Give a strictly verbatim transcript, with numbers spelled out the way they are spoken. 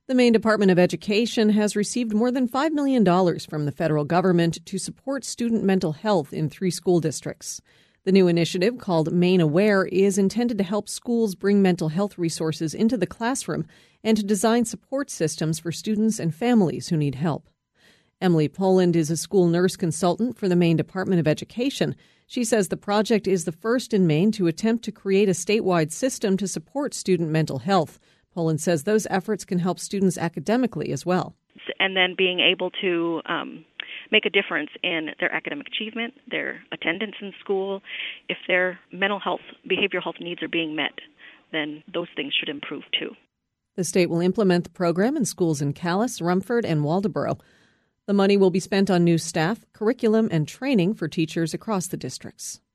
The Maine Department of Education has received more than five million dollars from the federal government to support student mental health in three school districts. The new initiative, called Maine Aware, is intended to help schools bring mental health resources into the classroom and to design support systems for students and families who need help. Emily Poland is a school nurse consultant for the Maine Department of Education. She says the project is the first in Maine to attempt to create a statewide system to support student mental health. Poland says those efforts can help students academically as well. And then being able to um, make a difference in their academic achievement, their attendance in school. If their mental health, behavioral health needs are being met, then those things should improve too. The state will implement the program in schools in Calais, Rumford, and Waldoboro. The money will be spent on new staff, curriculum, and training for teachers across the districts.